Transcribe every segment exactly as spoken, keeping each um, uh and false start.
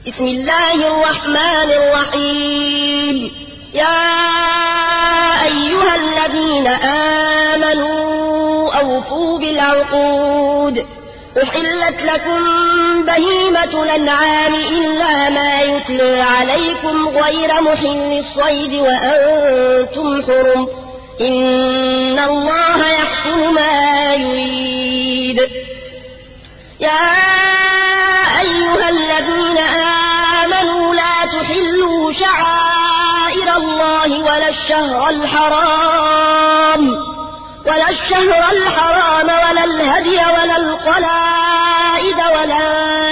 بسم الله الرحمن الرحيم. يا أيها الذين آمنوا أوفوا بالعقود. أحلت لكم بهيمة الأنعام إلا ما يتلى عليكم غير محل الصيد وأنتم حرم. إن الله يحكم ما يريد. يا أيها الذين آمنوا لا تحلوا شعائر الله ولا الشهر الحرام ولا الشهر الحرام ولا الهدي ولا القلائد ولا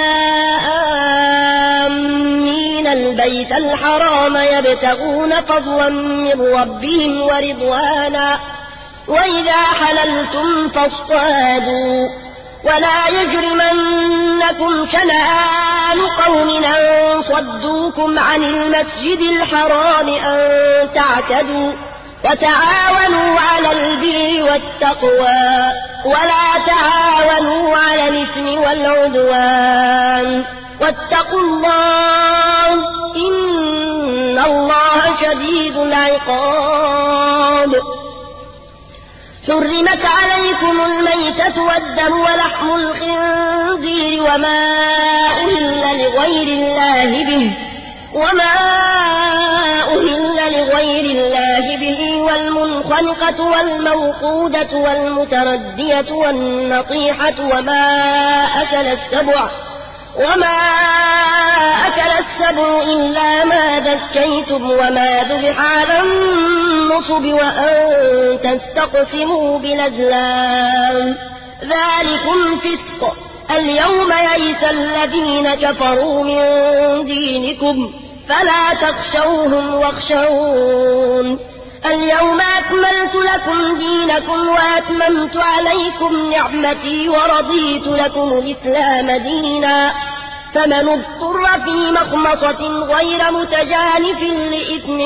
آمين البيت الحرام يبتغون فضلا من ربهم ورضوانا وإذا حللتم فاصطادوا ولا يجرمنكم شنآن قوم أن صدوكم عن المسجد الحرام أن تعتدوا وتعاونوا على البر والتقوى ولا تعاونوا على الإثم والعدوان واتقوا الله إن الله شديد العقاب. حرمت عليكم الميتة والدم ولحم الخنزير وما أهل لغير الله به وما أهل لغير الله به والمنخنقة والموقودة والمتردية والنطيحة وما أكل السبع وما أكل السبع إلا ما ذكيتم وما ذبح على النصب وأن تستقسموا بالأزلام ذلكم فسق. اليوم يئس الذين كفروا من دينكم فلا تخشوهم واخشون. اليوم أكملت لكم دينكم وأتممت عليكم نعمتي ورضيت لكم الإسلام دينا. فمن اضطر في مخمصة غير متجانف لإثم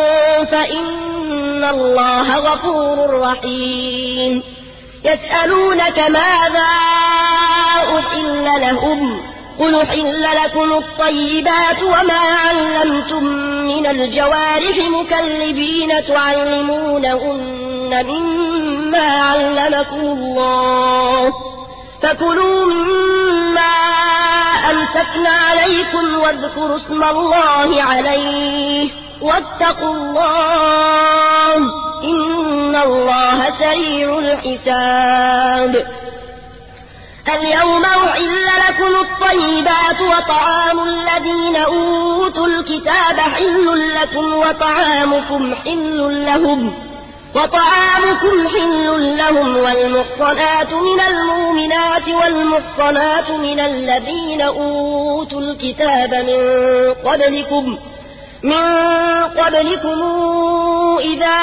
فإن الله غفور رحيم. يسألونك ماذا أحل لهم قل أحل لكم الطيبات وما علمتم من الجوارح مكلبين تعلمونهن مما علمكم الله فكلوا مما أمسكنا عليكم واذكروا اسم الله عليه واتقوا الله إن الله سريع الحساب. اليوم أحل لكم الطيبات وطعام الذين أوتوا الكتاب حل لكم وطعامكم حل لهم وطعامكم حل لهم والمحصنات من المؤمنات والمحصنات من الذين أوتوا الكتاب من قبلكم من قبلكم إذا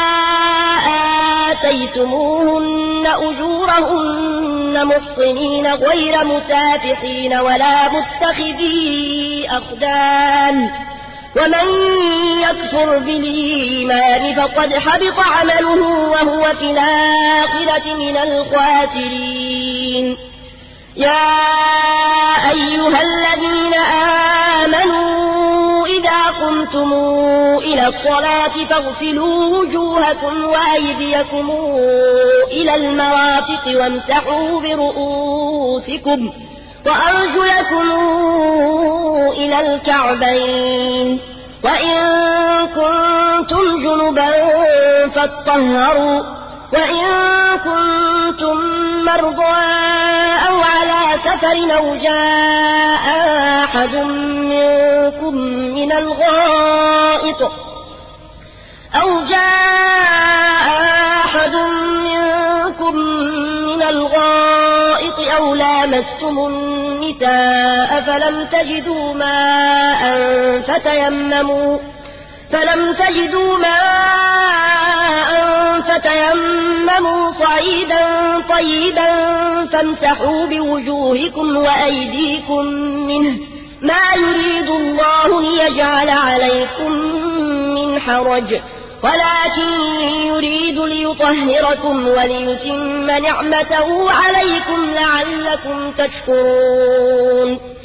آتيتموهن أجورهن محصنين غير مسافحين ولا متخذي أخدان ومن يكفر بالإيمان فقد حبط عمله وهو في الآخرة من الخاسرين. يا أيها الذين آمنوا إذا قمتم إلى الصلاة فاغسلوا وجوهكم وأيديكم إلى المرافق وامسحوا برؤوسكم وأرجلكم إلى الكعبين وإن كنتم جنبا فاطهروا وإن كنتم مرضى أو على سفر أو جاء أحد منكم من الغائط أو جاء أحد منكم من الغائط أو لامستم النساء فلم تجدوا ماء فتيمموا فلم تجدوا ماء فتيمموا صعيدا طيبا فامسحوا بوجوهكم وأيديكم منه ما يريد الله ليجعل عليكم من حرج ولكن يريد ليطهركم وليتم نعمته عليكم لعلكم تشكرون.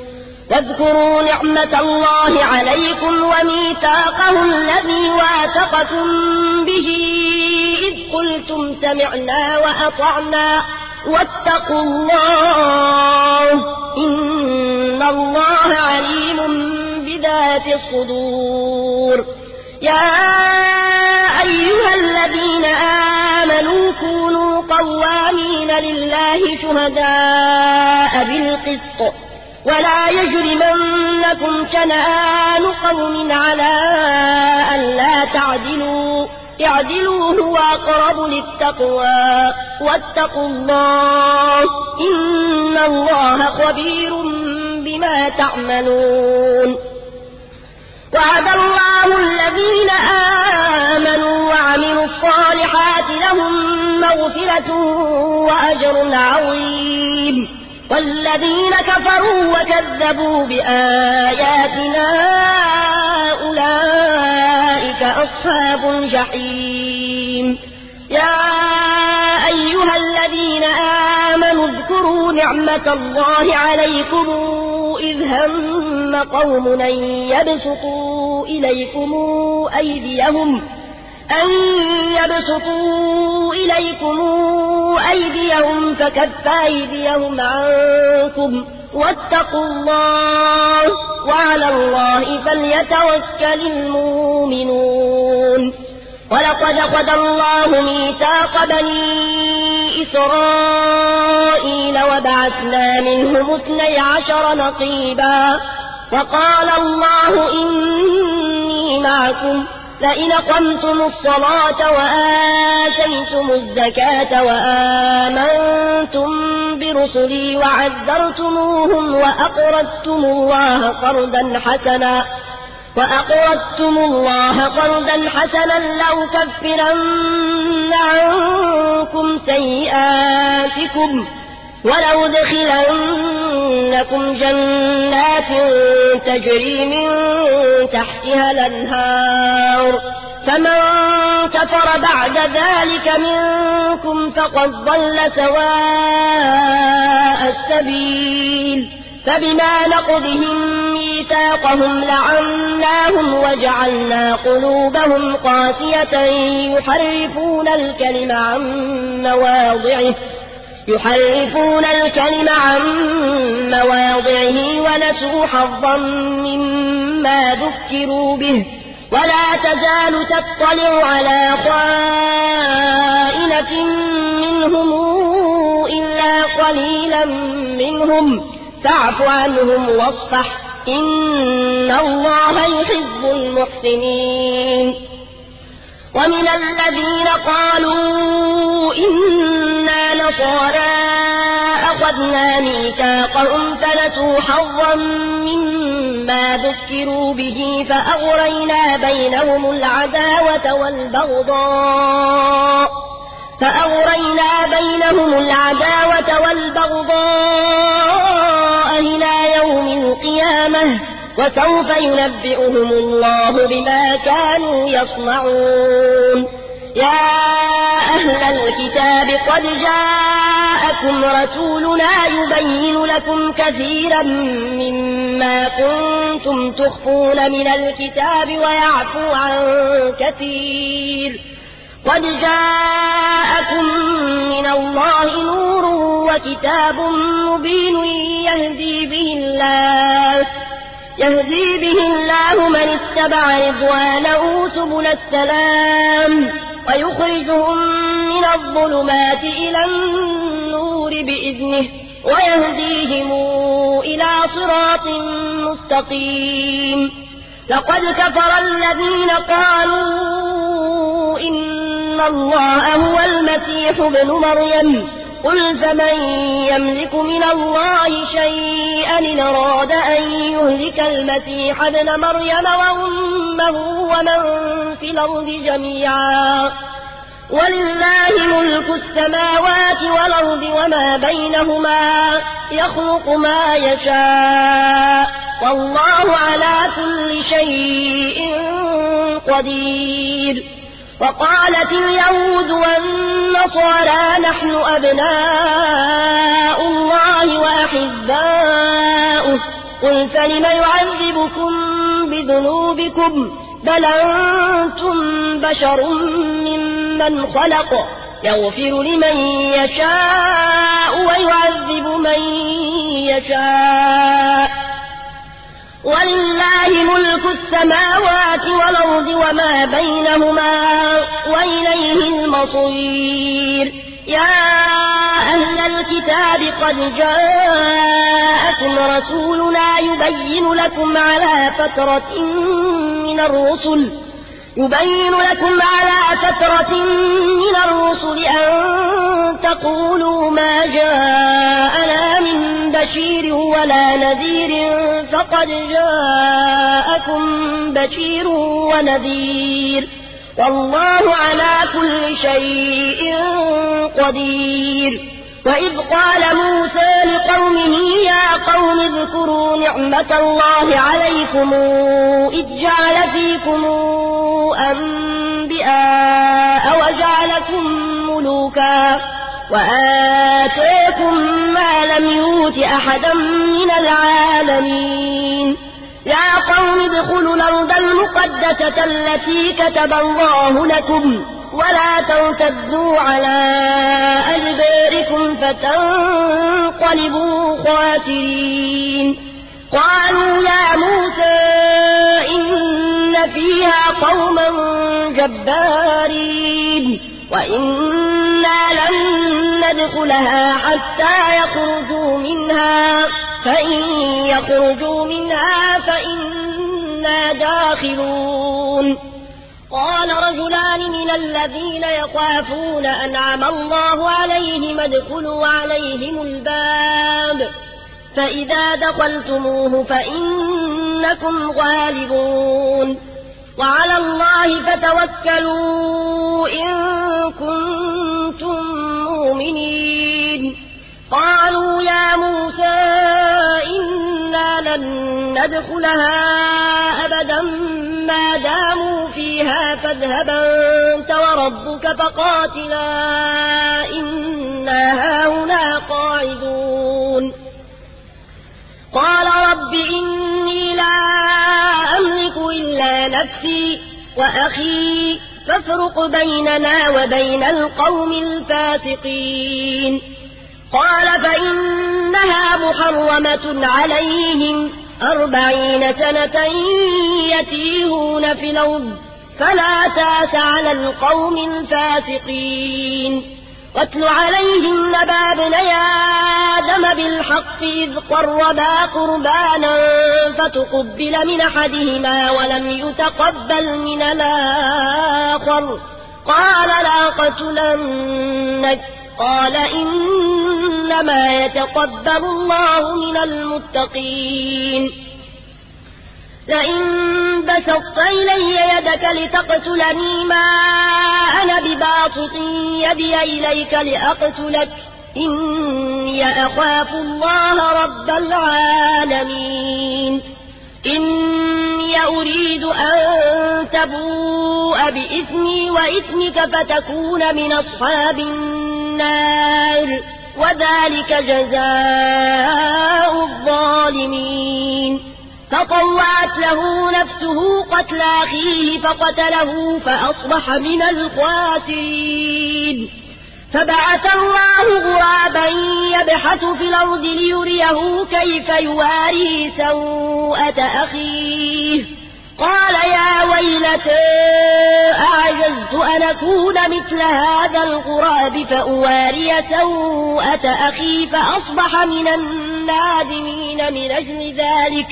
واذكروا نعمة الله عليكم وميثاقه الذي واثقكم به إذ قلتم سمعنا وأطعنا واتقوا الله إن الله عليم بذات الصدور. يا أيها الذين آمنوا كونوا قوامين لله شهداء بالقسط ولا يجرمنكم شنآن قوم على ألا تعدلوا اعدلوا هو أقرب للتقوى واتقوا الله إن الله خبير بما تعملون. وعد الله الذين آمنوا وعملوا الصالحات لهم مغفرة وأجر عظيم والذين كفروا وكذبوا بآياتنا أولئك أصحاب الجحيم. يا أيها الذين آمنوا اذكروا نعمة الله عليكم إذ هم قوم أن يبسطوا إليكم أيديهم أن يبسطوا إليكم أيديهم فكف أيديهم عنكم واتقوا الله وعلى الله فليتوكل المؤمنون. ولقد أخذ الله ميثاق بني إسرائيل وبعثنا منهم اثني عشر نقيبا وقال الله إني معكم لئن أقمتم الصلاة وآتيتم الزكاة وآمنتم برسلي وعذرتموهم وأقرضتم الله قرضا حسنا وأقرضتم الله قرضا حسنا لأكفرن عنكم سيئاتكم ولأدخلنكم جنات تجري من تحتها الأنهار فمن كفر بعد ذلك منكم فقد ضل سواء السبيل. فبما نقضهم ميثاقهم لعناهم وجعلنا قلوبهم قاسية يحرفون الكلم عن مواضعه يحرفون الكلم عن مواضعه ونسوا حظا مما ذكروا به ولا تزال تطلع على خائنة منهم إلا قليلا منهم فاعف عنهم واصفح إن الله يحب المحسنين. ومن الذين قالوا إنا نصارى أخذنا ميثاقهم فنسوا حظا مما ذكروا به فأغرينا بينهم العداوة والبغضاء فأغرينا بينهم العداوة والبغضاء إلى يوم القيامة وسوف ينبئهم الله بما كانوا يصنعون. يا أهل الكتاب قد جاءكم رسولنا يبين لكم كثيرا مما كنتم تخفون من الكتاب ويعفو عن كثير قد جاءكم من الله نور وكتاب مبين يهدي به الله يهدي به الله من اتبع رضوانه سبل السلام ويخرجهم من الظلمات إلى النور بإذنه ويهديهم إلى صراط مستقيم. لقد كفر الذين قالوا إن الله هو المسيح ابن مريم قل فمن يملك من الله شيئا إن أراد أن يهلك المسيح ابن مريم وأمه ومن في الأرض جميعا ولله ملك السماوات والأرض وما بينهما يخلق ما يشاء والله على كل شيء قدير. وقالت اليهود والنصارى نحن أبناء الله وأحباؤه قل فلم يعذبكم بذنوبكم بل أنتم بشر ممن خلق يغفر لمن يشاء ويعذب من يشاء ولله ملك السماوات والأرض وما بينهما وإليه المصير يا أهل الكتاب قد جاءكم رسولنا يبين لكم على فترة من الرسل يبين لكم على فترة من الرسل أن تقولوا ما جاءنا من بشير ولا نذير فقد جاءكم بشير ونذير والله على كل شيء قدير وإذ قال موسى لقومه يا قوم اذكروا نعمة الله عليكم إذ جعل فيكم أنبياء وجعلكم ملوكا وآتاكم ما لم يؤت أحدا من العالمين يا قوم ادخلوا الأرض المقدسة التي كتب الله لكم ولا ترتدوا على أدباركم فتنقلبوا خاسرين قالوا يا موسى إن فيها قوما جبارين وإنا لن ندخلها حتى يخرجوا منها فإن يخرجوا منها فإنا داخلون قال رجلان من الذين يخافون أنعم الله عليهم ادخلوا عليهم الباب فإذا دخلتموه فإنكم غالبون وعلى الله فتوكلوا إن كنتم مؤمنين قالوا يا موسى إنا لن ندخلها أبدا ما داموا فيها فاذهب أنت وربك فقاتلا إنا هاهنا قاعدون قال رب إني لا أملك إلا نفسي وأخي فافرق بيننا وبين القوم الفاسقين قال فإنها محرمة عليهم أربعين سنة يتيهون في الأرض فلا تاس على القوم الفاسقين واتل عليهم نبأ ابني آدم بالحق إذ قربا قربانا فتقبل من أحدهما ولم يتقبل من الآخر قال لأقتلنك قال إنما يتقبل الله من المتقين لئن بسطت إلي يدك لتقتلني ما أنا بباسط يدي إليك لأقتلك إني أخاف الله رب العالمين إني أريد أن تبوء بإثمي وإثمك فتكون من أصحاب النار وذلك جزاء الظالمين فطوعت له نفسه قتل أخيه فقتله فأصبح من الخاسرين فبعث الله غرابا يبحث في الأرض ليريه كيف يواري سوءة أخيه قال يا ويلتى أعجزت أن أكون مثل هذا الغراب فأواري سوءة أخي فأصبح من النادمين من أجل ذلك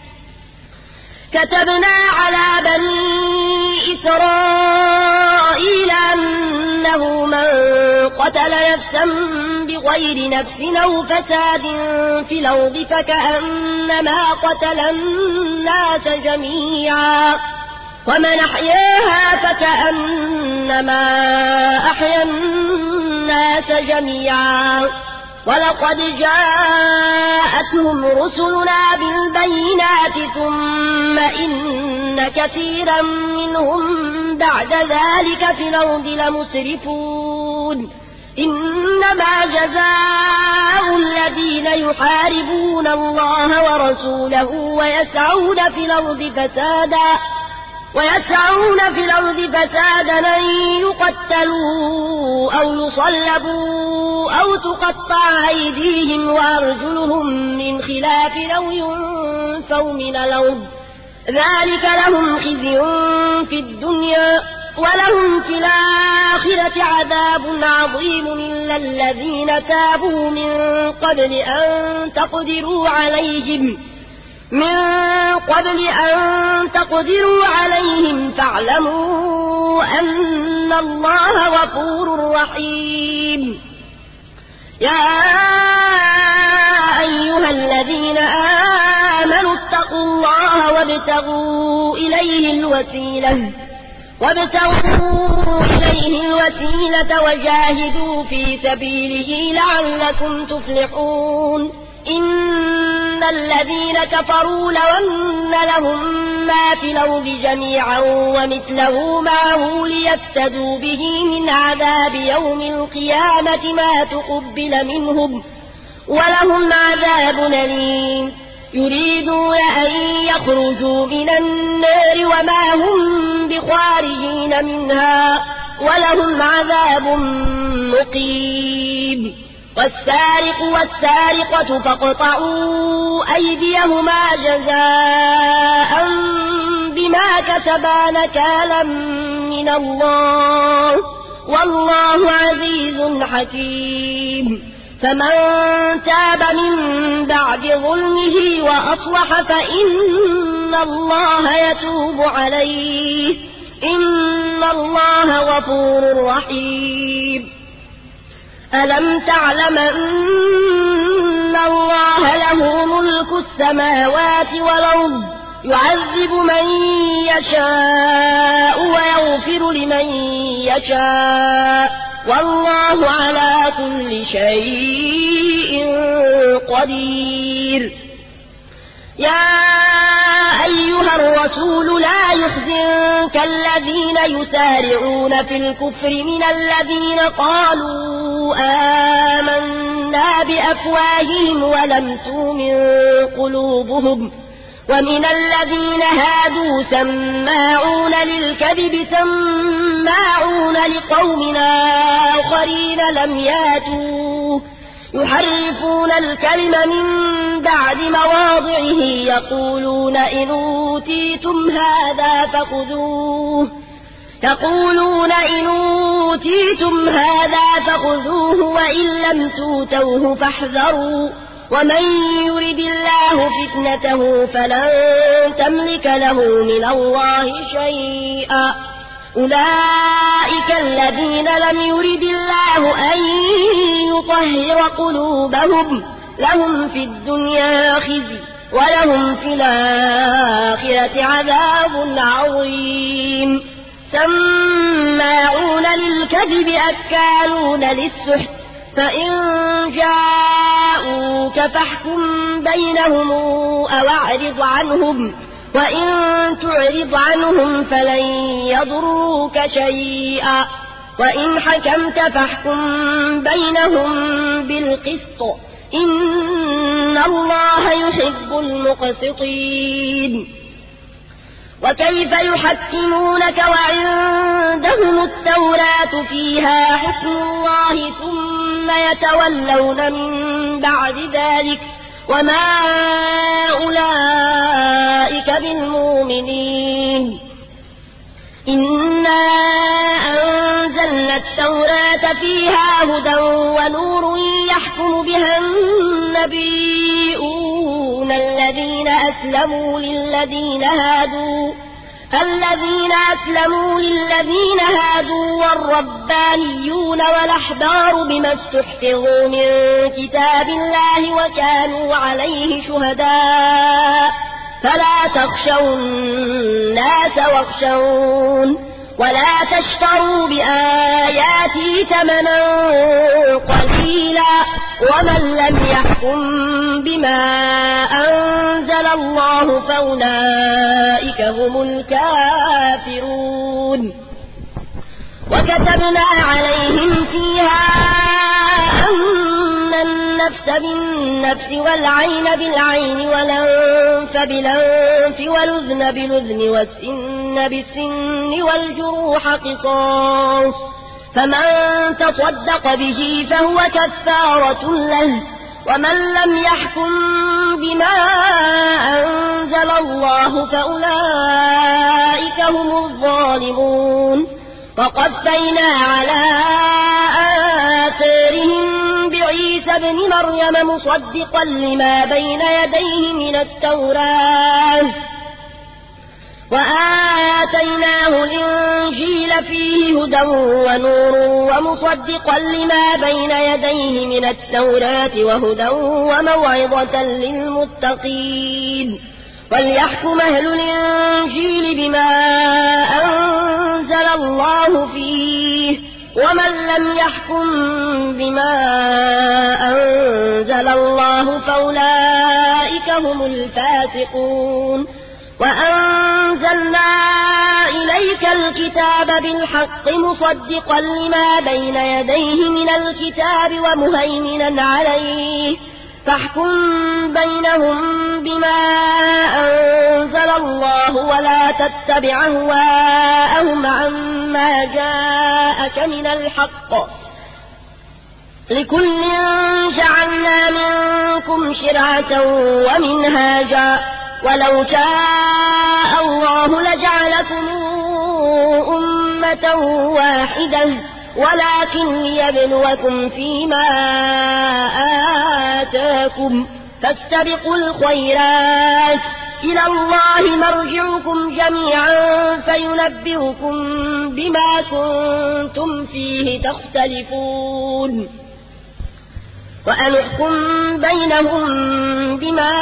كتبنا على بني إسرائيل أنه من قتل نفسا بغير نفس أو فساد في الأرض فكأنما قتل الناس جميعا ومن أحياها فكأنما أحيا الناس جميعا ولقد جاءتهم رسلنا بالبينات ثم إن كثيرا منهم بعد ذلك في الأرض لمسرفون إنما جزاء الذين يحاربون الله ورسوله ويسعون في الأرض فسادا ويسعون في الأرض فسادا أن يقتلوا أو يصلبوا أو تقطع أيديهم وأرجلهم من خلاف أو ينفوا من الأرض ذلك لهم خزي في الدنيا ولهم في الآخرة عذاب عظيم إلا الذين تابوا من قبل أن تقدروا عليهم من قبل أن تقدروا عليهم فاعلموا أن الله غفور رحيم. يا أيها الذين آمنوا اتقوا الله وابتغوا إليه الوسيلة وابتغوا إليه الوسيلة وجاهدوا في سبيله لعلكم تفلحون. إن الذين كفروا لو أن لهم ما في الأرض جميعا ومثله معه ليفتدوا به من عذاب يوم القيامة ما تقبل منهم ولهم عذاب أليم. يريدون أن يخرجوا من النار وما هم بخارجين منها ولهم عذاب مقيم. والسارق والسارقة فاقطعوا أيديهما جزاء بما كسبا نكالا من الله والله عزيز حكيم. فمن تاب من بعد ظلمه وأصلح فإن الله يتوب عليه إن الله غفور رحيم. ألم تعلم أن الله له ملك السماوات والأرض يعذب من يشاء ويغفر لمن يشاء والله على كل شيء قدير. يا أيها الرسول لا يحزنك الذين يسارعون في الكفر من الذين قالوا آمنا بأفواههم ولم تؤمن قلوبهم ومن الذين هادوا سماعون للكذب سماعون لقوم آخرين لم ياتوا يحرفون الكلم من بعد مواضعه يقولون إن أوتيتم هذا فخذوه يقولون إن أوتيتم هذا فخذوه وإن لم توتوه فاحذروا ومن يرد الله فتنته فلن تملك له من الله شيئا. أولئك الذين لم يرد الله أن يطهر قلوبهم لهم في الدنيا خزي ولهم في الآخرة عذاب عظيم. سماعون للكذب أكالون للسحت فإن جاءوك فاحكم بينهم أو أعرض عنهم وإن تعرض عنهم فلن يضروك شيئا وإن حكمت فاحكم بينهم بالقسط إن الله يحب المقسطين. وكيف يحكمونك وعندهم التوراة فيها حكم الله ثم يتولون من بعد ذلك وما أولئك بالمؤمنين. إنا أنزلنا التوراة فيها هدى ونور يحكم بها النبيون الذين أسلموا للذين هادوا الذين أسلموا للذين هادوا والربانيون والأحبار بما استحفظوا من كتاب الله وكانوا عليه شهداء فلا تخشوا الناس واخشون ولا تشتروا بآياتي ثمنا قليلا ومن لم يحكم بما أنزل الله فأولئك هم الكافرون. وكتبنا عليهم فيها النفس بالنفس والعين بالعين والأنف بالأنف والأذن بالأذن والسن بالسن والجروح قصاص فمن تصدق به فهو كفارة له ومن لم يحكم بما أنزل الله فأولئك هم الظالمون وقفينا على آثارهم بعيسى ابن مريم مصدقا لما بين يديه من التوراة وآتيناه الإنجيل فيه هدى ونور ومصدقا لما بين يديه من التوراة وهدى وموعظة للمتقين وليحكم أهل الإنجيل بما أنزل الله فيه ومن لم يحكم بما أنزل الله فأولئك هم الفاسقون وأنزلنا إليك الكتاب بالحق مصدقا لما بين يديه من الكتاب ومهيمنا عليه فاحكم بينهم بما أنزل الله ولا تتبع أهواءهم عما جاءك من الحق لكل جعلنا منكم شرعة ومنهاجا ولو شاء الله لجعلكم أمة واحدة ولكن ليبلوكم فيما آتاكم فاستبقوا الخيرات إلى الله مرجعكم جميعا فينبئكم بما كنتم فيه تختلفون وأن احكم بينهم بما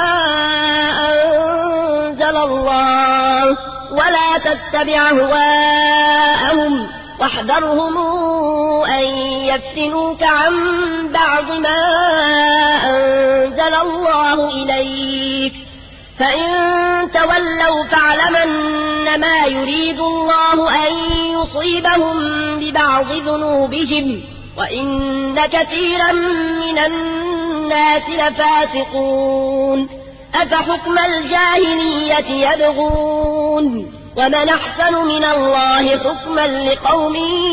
أنزل الله ولا تتبع أهواءهم واحذرهم أن يفتنوك عن بعض ما أنزل الله إليك فإن تولوا فاعلم أنما يريد الله أن يصيبهم ببعض ذنوبهم وإن كثيرا من الناس لفاسقون أفحكم الجاهلية يبغون ومن أحسن من الله حكما لقوم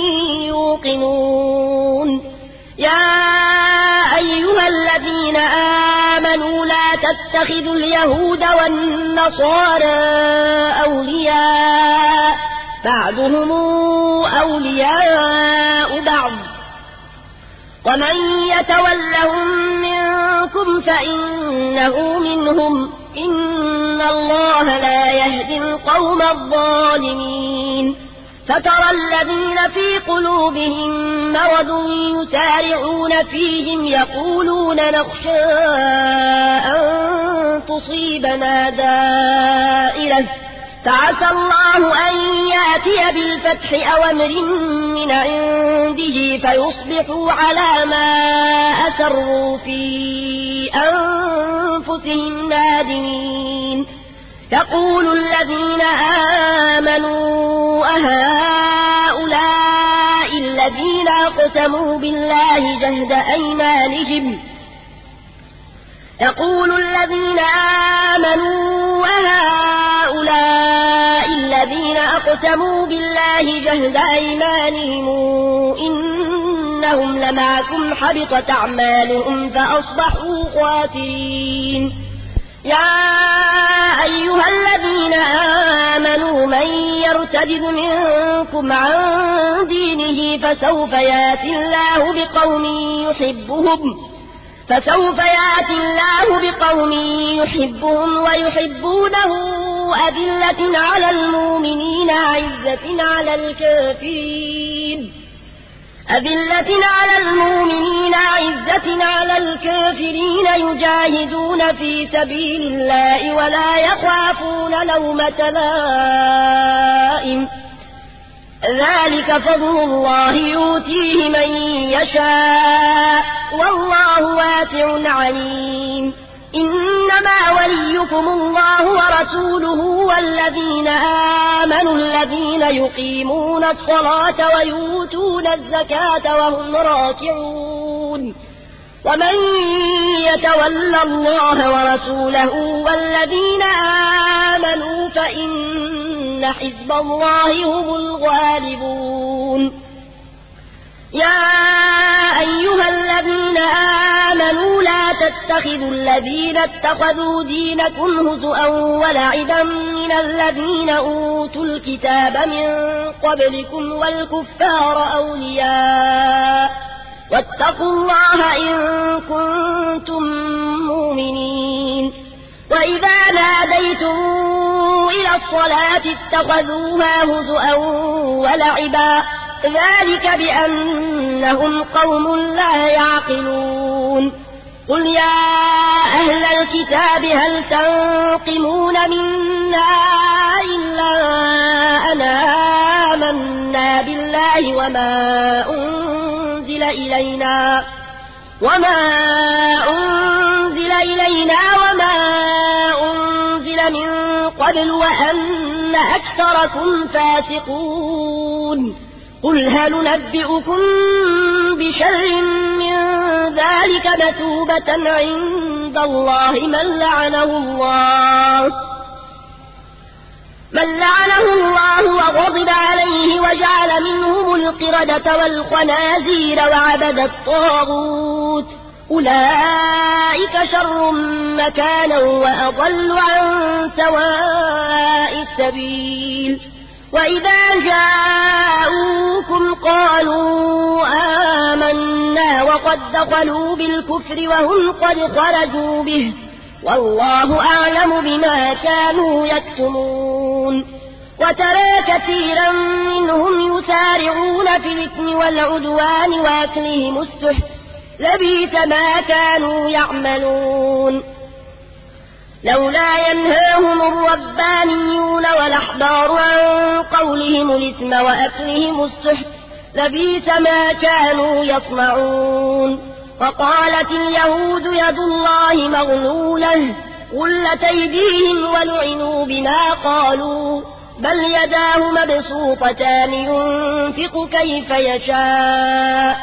يوقنون يا أيها الذين آمنوا لا تتخذوا اليهود والنصارى أولياء بعضهم أولياء بعض ومن يتولهم منكم فإنه منهم إن الله لا يهدي القوم الظالمين فترى الذين في قلوبهم مرض يسارعون فيهم يقولون نخشى أن تصيبنا دائرة فعسى الله أن يأتي بالفتح أو أمر من عنده فيصبحوا على ما أسروا في أنفسهم نادمين يقول الذين آمنوا أهؤلاء الذين أقسموا بالله جهد أيمانهم يقول الذين آمنوا أهؤلاء الذين أقسموا بالله جهد أيمانهم إنهم لمعكم حبطت أعمالهم فأصبحوا خاسرين يا أيها الذين آمنوا من يرتد منكم عن دينه فسوف يأتي الله بقوم يحبهم فسوف يأتي الله بقوم يحبهم ويحبونه أذلة على المؤمنين عزة على الكافرين أذلة على المؤمنين عزة على الكافرين يجاهدون في سبيل الله ولا يخافون لومة لائم ذلك فضل الله يؤتيه من يشاء والله واسع عليم إنما وليكم الله ورسوله والذين آمنوا الذين يقيمون الصلاة ويؤتون الزكاة وهم راكعون ومن يتول الله ورسوله والذين آمنوا فإن حزب الله هم الغالبون يا أيها الذين آمنوا لا تتخذوا الذين اتخذوا دينكم هزؤا ولعبا من الذين أوتوا الكتاب من قبلكم والكفار أولياء واتقوا الله إن كنتم مؤمنين وإذا ناديتم إلى الصلاة اتخذوها هزؤا ولعبا ذلك بأنهم قوم لا يعقلون قل يا أهل الكتاب هل تنقمون منا إلا أن آمنا بالله وما أنزل إلينا وما أنزل إلينا وما أنزل من قبل وأن أكثركم فاسقون قل هل ننبئكم بشر من ذلك مثوبة عند الله من لعنه الله من لعنه الله وغضب عليه وجعل منهم القردة والخنازير وعبد الطاغوت أولئك شر مكانا وأضل عن سواء السبيل وإذا جاءوكم قالوا آمنا وقد دخلوا بالكفر وهم قد خرجوا به والله أعلم بما كانوا يكتمون وترى كثيرا منهم يسارعون في الإثم والعدوان وأكلهم السحت لبئس ما كانوا يعملون لولا ينهاهم الربانيون والأحبار عن قولهم الإثم وأكلهم السحت لبئس ما كانوا يصنعون وقالت اليهود يد الله مغلولة غلت أيديهم ولعنوا بما قالوا بل يداه مبسوطتان ينفق كيف يشاء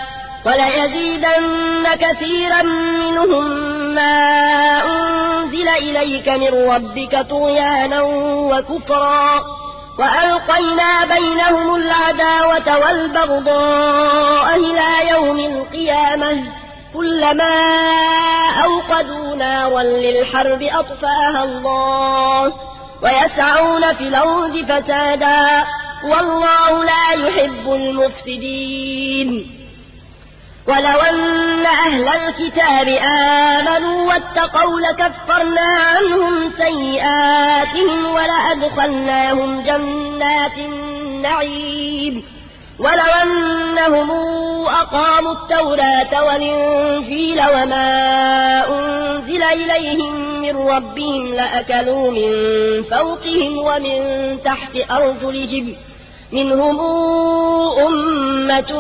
وليزيدن كثيرا منهم ما أنزل إليك من ربك طغيانا وكفرا وألقينا بينهم العداوة والبغضاء إلى يوم القيامة كلما أوقدوا نارا للحرب أطفاها الله ويسعون في الأرض فسادا والله لا يحب المفسدين ولو أن أهل الكتاب آمنوا واتقوا لكفرنا عنهم سيئاتهم ولأدخلناهم جنات النعيم ولو أنهم أقاموا التوراة والإنجيل وما أنزل إليهم من ربهم لأكلوا من فوقهم ومن تحت أرجلهم منهم أمة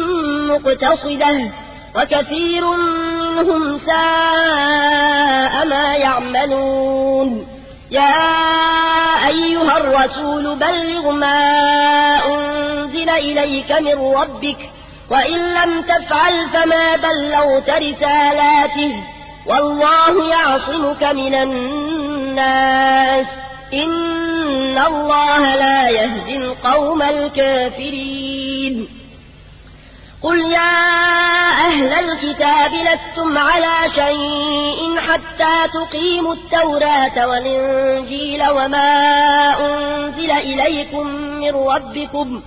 مقتصدة وكثير منهم ساء ما يعملون يا أيها الرسول بلغ ما أنزل إليك من ربك وإن لم تفعل فما بلغت رسالاته والله يعصمك من الناس إن الله لا يهدي القوم الكافرين قل يا أهل الكتاب لستم على شيء حتى تقيموا التوراة والإنجيل وما أنزل إليكم من ربكم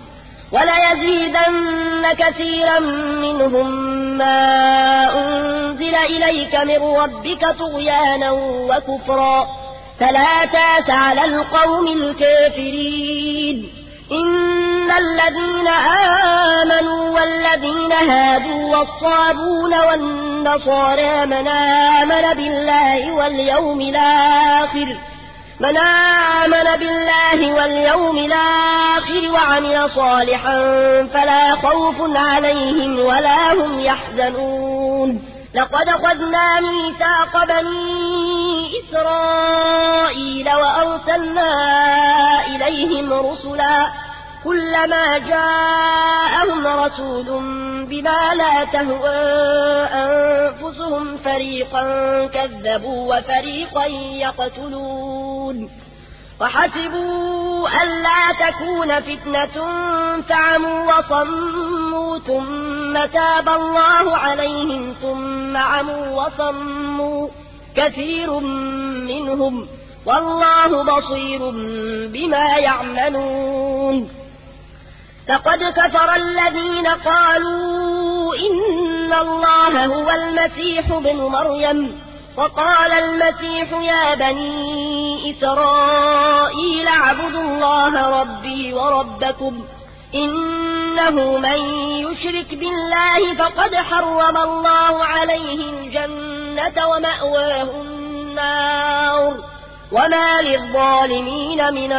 وليزيدن كثيرا منهم ما أنزل إليك من ربك طغيانا وكفرا فلا تاس على القوم الكافرين إن الذين آمنوا والذين هادوا والصابون والنصارى من آمن بالله واليوم الآخر من آمن بالله واليوم الآخر وعمل صالحا فلا خوف عليهم ولا هم يحزنون لقد أخذنا ميثاق بني إسرائيل وأرسلنا إليهم رسلا كلما جاءهم رسول بما لا تهوى أنفسهم فريقا كذبوا وفريقا يقتلون وحسبوا ألا تكون فتنة فعموا وصموا ثم تاب الله عليهم ثم عموا وصموا كثير منهم والله بصير بما يعملون لقد كفر الذين قالوا إن الله هو المسيح ابن مريم وقال المسيح يا بني إسرائيل اعبدوا الله ربي وربكم إنه من يشرك بالله فقد حرم الله عليه الجنة ومأواه النار وما للظالمين من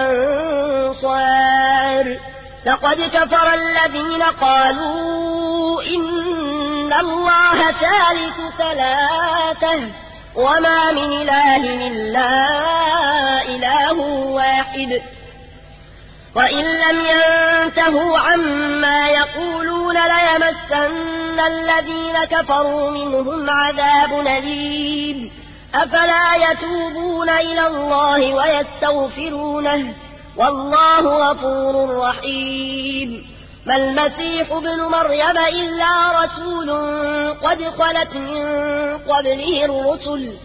أنصار لقد كفر الذين قالوا إن الله ثالث ثلاثة وما من إله إلا إله واحد وإن لم ينتهوا عما يقولون ليمسن الذين كفروا منهم عذاب أليم أفلا يتوبون إلى الله ويستغفرونه والله غفور رحيم ما المسيح ابن مريم إلا رسول قد خلت من قبله الرسل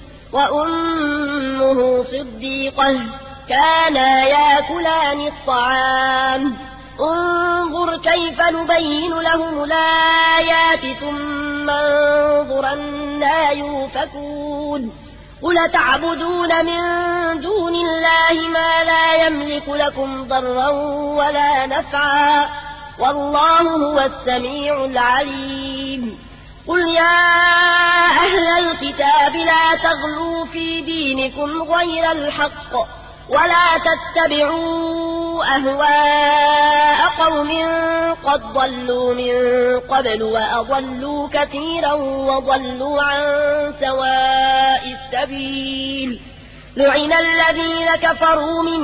وأمه صديقة كانا يأكلان الطعام انظر كيف نبين لهم الآيات ثم انظر أنا يؤفكون قل تعبدون من دون الله ما لا يملك لكم ضرا ولا نفعا والله هو السميع العليم قل يا أهل الكتاب لا تغلوا في دينكم غير الحق ولا تتبعوا أهواء قوم قد ضلوا من قبل وأضلوا كثيرا وضلوا عن سواء السبيل لعن الذين كفروا من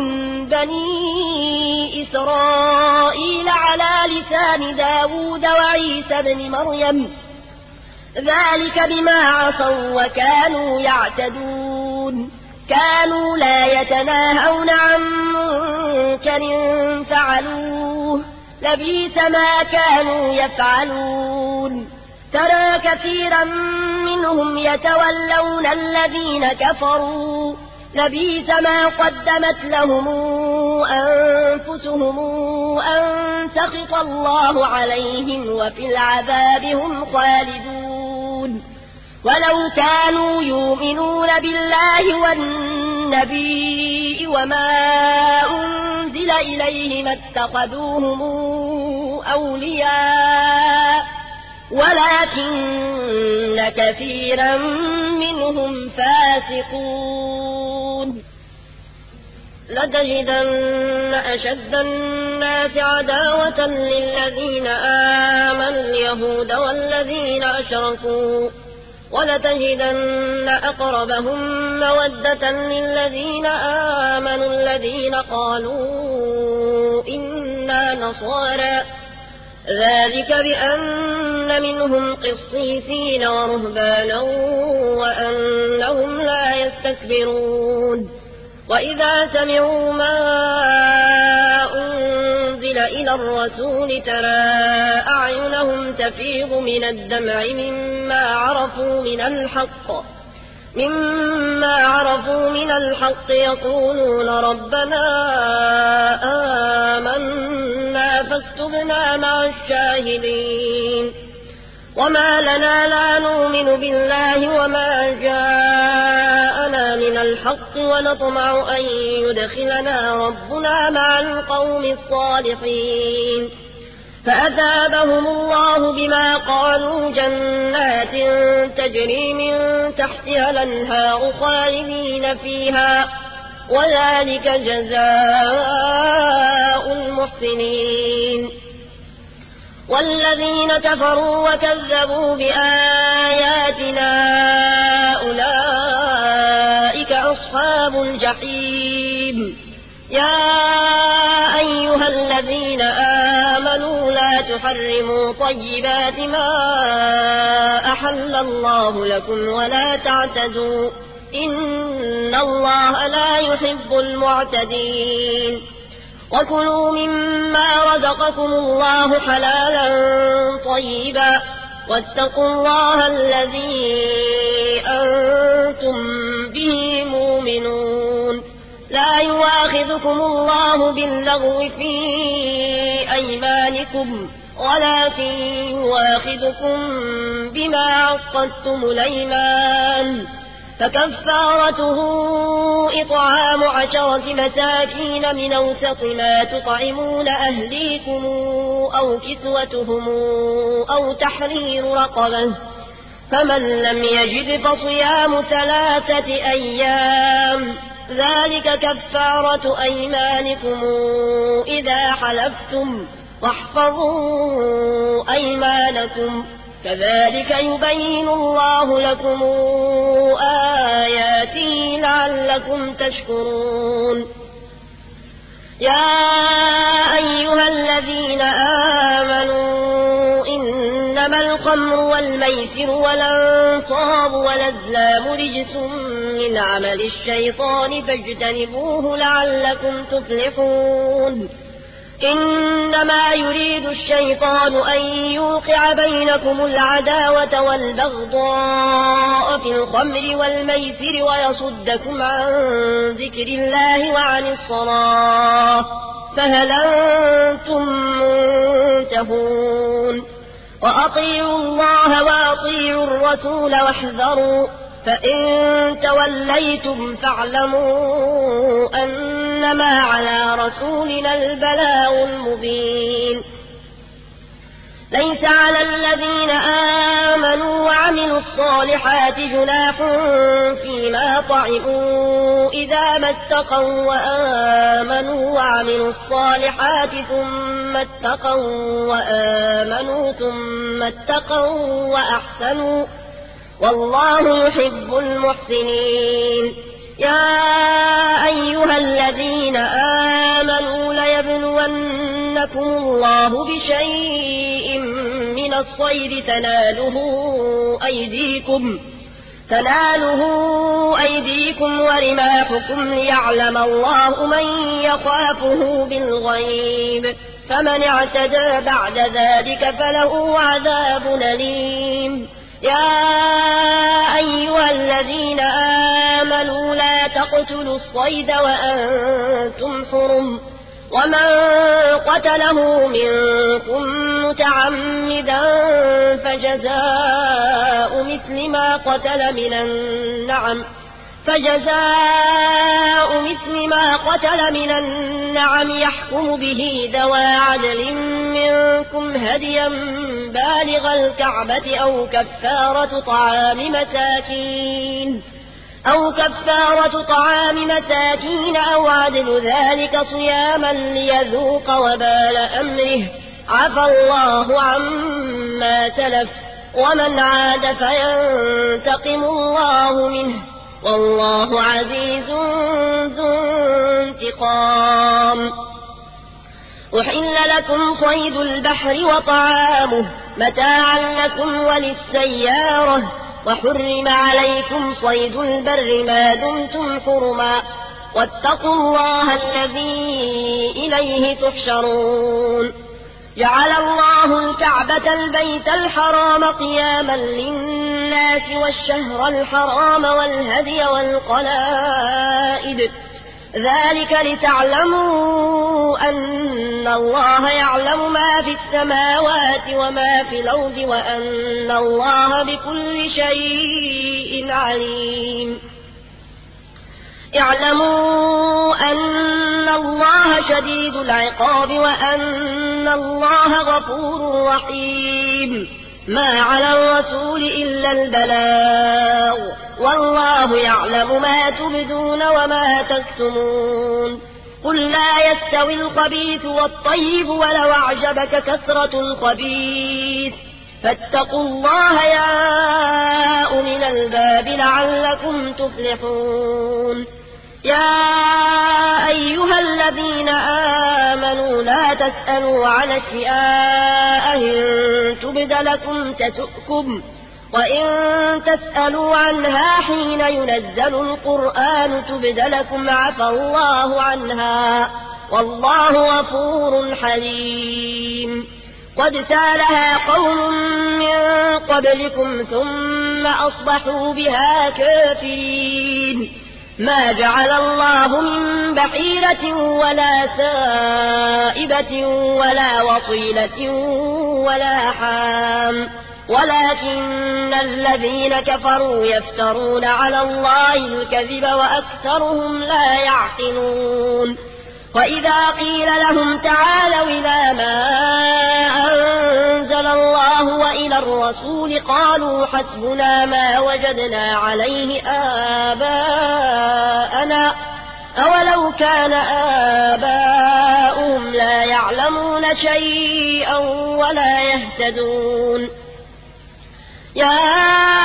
بني إسرائيل على لسان داود وعيسى بن مريم ذلك بما عصوا وكانوا يعتدون كانوا لا يتناهون عن منكر فعلوه لبئس ما كانوا يفعلون ترى كثيرا منهم يتولون الذين كفروا لبئس ما قدمت لهم أنفسهم أن سخط الله عليهم وفي العذاب هم خالدون ولو كانوا يؤمنون بالله والنبي وما أنزل إليه ما اتخذوهم أولياء ولكن كثيرا منهم فاسقون لتجدن أشد الناس عداوة للذين آمنوا اليهود والذين أشركوا ولتجدن أقربهم مودة للذين آمنوا الذين قالوا إنا نصارى ذلك بأن منهم قسيسين ورهبانا وأنهم لا يستكبرون وإذا سمعوا ما أنزل إلى الرسول ترى أعينهم تفيض من الدمع مما عرفوا من الحق مما عرفوا من الحق يقولون ربنا آمنا فاكتبنا مع الشاهدين وما لنا لا نؤمن بالله وما جاءنا من الحق ونطمع أن يدخلنا ربنا مع القوم الصالحين فأثابهم الله بما قالوا جنات تجري من تحتها الأنهار خالدين فيها وذلك جزاء المحسنين والذين كفروا وكذبوا بآياتنا أولئك أصحاب الجحيم يا أيها الذين تحرموا طيبات ما أحل الله لكم ولا تعتدوا إن الله لا يحب المعتدين وكلوا مما رزقكم الله حلالا طيبا واتقوا الله الذي أنتم به مؤمنون لا يواخذكم الله باللغو في أيمانكم ولكن يواخذكم بما عقدتم الأيمان فكفارته إطعام عشرة مساكين من أوسط ما تطعمون أهليكم أو كسوتهم أو تحرير رقبة فمن لم يجد فصيام ثلاثة أيام ذلك كفارة أيمانكم إذا حلفتم واحفظوا أيمانكم كذلك يبين الله لكم آياته لعلكم تشكرون يا أيها الذين آمنوا إنما الخمر والميسر والأنصاب والأزلام رجس من عمل الشيطان فاجتنبوه لعلكم تفلحون إنما يريد الشيطان أن يوقع بينكم العداوة والبغضاء في الخمر والميسر ويصدكم عن ذكر الله وعن الصلاة فهل أنتم منتهون وأطيعوا الله وأطيعوا الرسول واحذروا فإن توليتم فاعلموا أنما على رسولنا البلاغ المبين ليس على الذين آمنوا وعملوا الصالحات جناح فيما طعموا إذا ما اتقوا وآمنوا وعملوا الصالحات ثم اتقوا وآمنوا ثم اتقوا وأحسنوا والله يحب المحسنين يا أيها الذين آمنوا ليبلونكم الله بشيء من الصيد تناله أيديكم تناله أيديكم ورماحكم ليعلم الله من يخافه بالغيب فمن اعتدى بعد ذلك فله عذاب أليم يا أيها الذين آمنوا لا تقتلوا الصيد وأنتم حرم ومن قتله منكم متعمدا فجزاء مثل ما قتل من النعم فجزاء مثل ما قتل من النعم يحكم به ذوى عدل منكم هديا بالغ الكعبة أو كفارة طعام مساكين أو كفارة طعام مساكين أو عدل ذلك صياما ليذوق وبال أمره عفى الله عما سلف ومن عاد فينتقم الله منه والله عزيز ذو انتقام أحل لكم صيد البحر وطعامه متاعا لكم وللسيارة وحرم عليكم صيد البر ما دمتم حرما واتقوا الله الذي إليه تحشرون جعل الله الكعبة البيت الحرام قياما للناس والشهر الحرام والهدي والقلائد ذلك لتعلموا أن الله يعلم ما في السماوات وما في الأرض وأن الله بكل شيء عليم اعلموا أن الله شديد العقاب وأن الله غفور رحيم ما على الرسول إلا البلاغ والله يعلم ما تبدون وما تكتمون قل لا يستوي الخبيث والطيب ولو أعجبك كثرة الخبيث فاتقوا الله يا أولي الألباب لعلكم تفلحون يا أيها الذين آمنوا لا ولا تسألوا عن أشياء إن تبد لكم تسؤكم وإن تسألوا عنها حين ينزل القرآن تبد لكم عفى الله عنها والله غفور حليم. قد سالها قوم من قبلكم ثم أصبحوا بها كافرين. ما جعل الله من بحيرة ولا سائبة ولا وصيلة ولا حام ولكن الذين كفروا يفترون على الله الكذب وأكثرهم لا يعقلون. وإذا قيل لهم تعالوا إلى ما أنزل الله وإلى الرسول قالوا حسبنا ما وجدنا عليه آباءنا أولو كان آباؤهم لا يعلمون شيئا ولا يهتدون. يا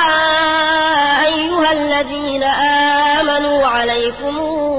أيها الذين آمنوا عليكم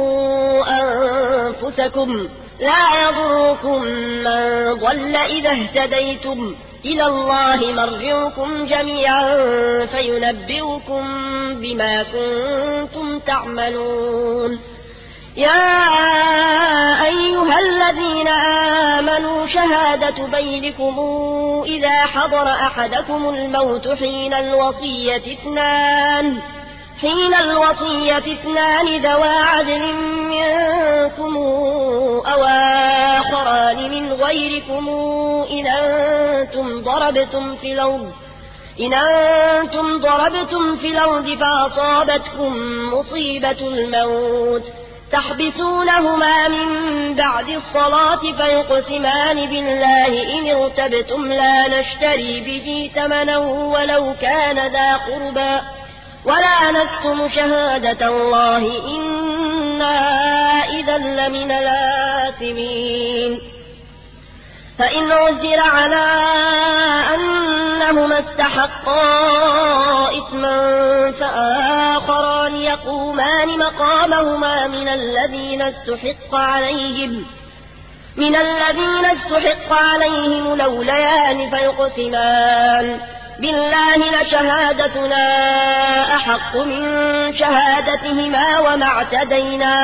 أنفسكم لا يضركم من ضل إذا اهتديتم إلى الله مرجعكم جميعا فينبئكم بما كنتم تعملون. يا أيها الذين آمنوا شهادة بينكم إذا حضر أحدكم الموت حين الوصية اثنان حين الوصية اثنان ذوى عدل منكم أو آخران من غيركم إن أنتم ضربتم في الأرض إن أنتم ضربتم في الأرض فأصابتكم مصيبة الموت تحبسونهما من بعد الصلاة فيقسمان بالله إن ارتبتم لا نشتري به ثمنا ولو كان ذا قربى ولا نكتم شهادة الله إنا إذا لمن الآثمين. فإن عزر على أنهما استحقا إثما فآخران يقومان مقامهما من الذين استحق عليهم من الذين استحق عليهم الأوليان فيقسمان بالله لشهادتنا أحق من شهادتهما وما اعتدينا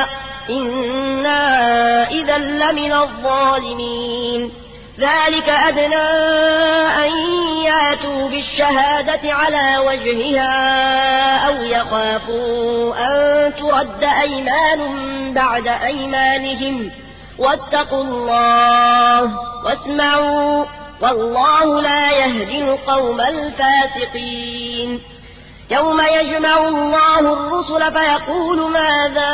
إنا إذا لمن الظالمين. ذلك أدنى أن ياتوا بالشهادة على وجهها أو يخافوا أن ترد أيمان بعد أيمانهم واتقوا الله واسمعوا والله لا يهدي القوم الفاسقين. يوم يجمع الله الرسل فيقول ماذا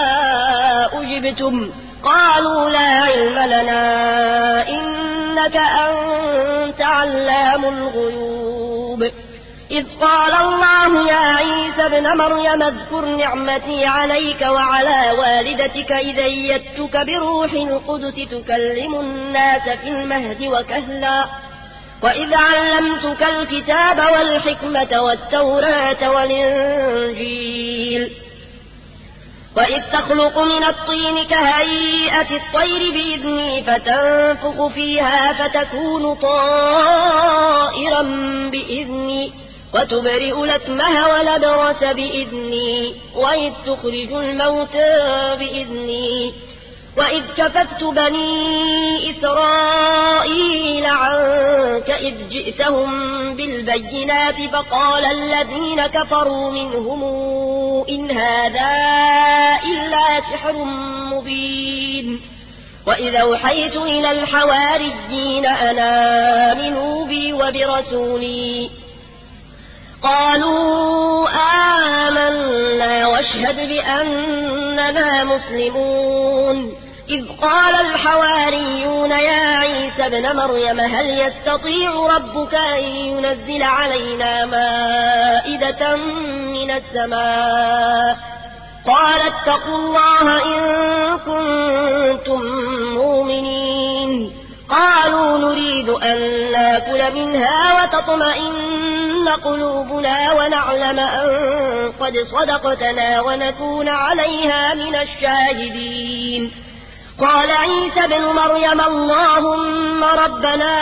أجبتم قالوا لا علم لنا إنك أنت علام الغيوب. إذ قال الله يا عيسى ابن مريم اذكر نعمتي عليك وعلى والدتك إذ أيدتك بروح القدس تكلم الناس في المهد وكهلا وإذ علمتك الكتاب والحكمة والتوراة والإنجيل وإذ تخلق من الطين كهيئة الطير بإذني فتنفخ فيها فتكون طائرا بإذني وتبرئ الأكمه والأبرص بإذني وإذ تخرج الموتى بإذني وإذ كففت بني إسرائيل عنك إذ جئتهم بالبينات فقال الذين كفروا منهم إن هذا إلا سحر مبين. وإذ أوحيت إلى الحواريين أن آمنوا بي وبرسولي قالوا آمنا واشهد بأننا مسلمون. إذ قال الحواريون يا عيسى ابن مريم هل يستطيع ربك أن ينزل علينا مائدة من السماء قال اتقوا الله إن كنتم مؤمنين. قالوا نريد أن ناكل منها وتطمئن قلوبنا ونعلم أن قد صدقتنا ونكون عليها من الشاهدين. قال عيسى بن مريم اللهم ربنا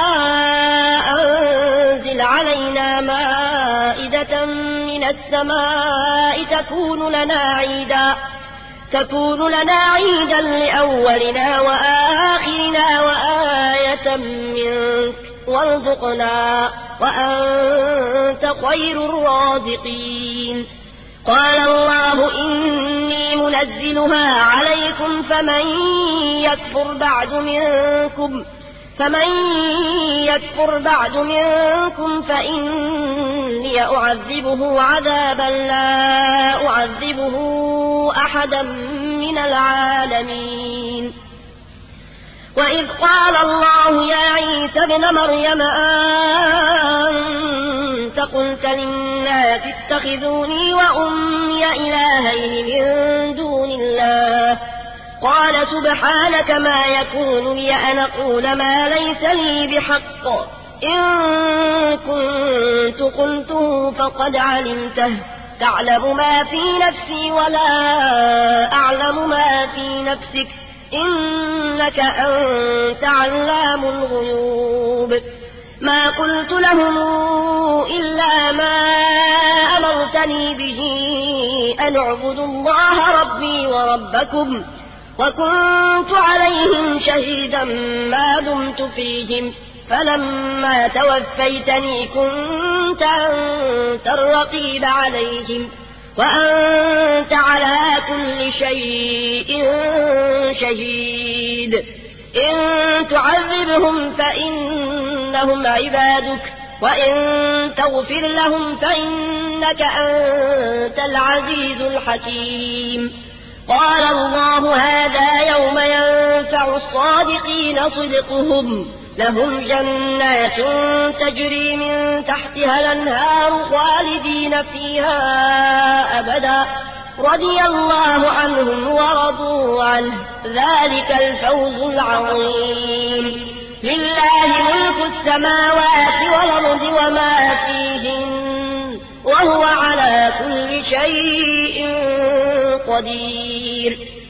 أنزل علينا مائدة من السماء تكون لنا عيدا تكون لنا عيدا لأولنا وآخرنا وآية منك وارزقنا وأنت خير الرازقين قال الله إني منزلها عليكم فمن يكفر بعد منكم فمن يكفر بعد منكم فإني أعذبه عذابا لا أعذبه أحدا من العالمين وإذ قال الله يا عيسى ابن مريم أنت قلت للناس اتخذوني وأمي إلهين من دون الله قال سبحانك ما يكون لي أن أقول ما ليس لي بحق إن كنت قلته فقد علمته تعلم ما في نفسي ولا أعلم ما في نفسك إنك أنت علام الغيوب ما قلت لهم إلا ما أمرتني به أن اعبدوا الله ربي وربكم وكنت عليهم شهيدا ما دمت فيهم فلما توفيتني كنت أنت الرقيب عليهم وأنت على كل شيء شهيد إن تعذبهم فإنهم عبادك وإن تغفر لهم فإنك أنت العزيز الحكيم قال الله هذا يوم ينفع الصادقين صدقهم لهم جنات تجري من تحتها الأنهار خالدين فيها أبدا رضي الله عنهم ورضوا عنه ذلك الفوز العظيم لله ملك السماوات والأرض وما فيهن وهو على كل شيء قدير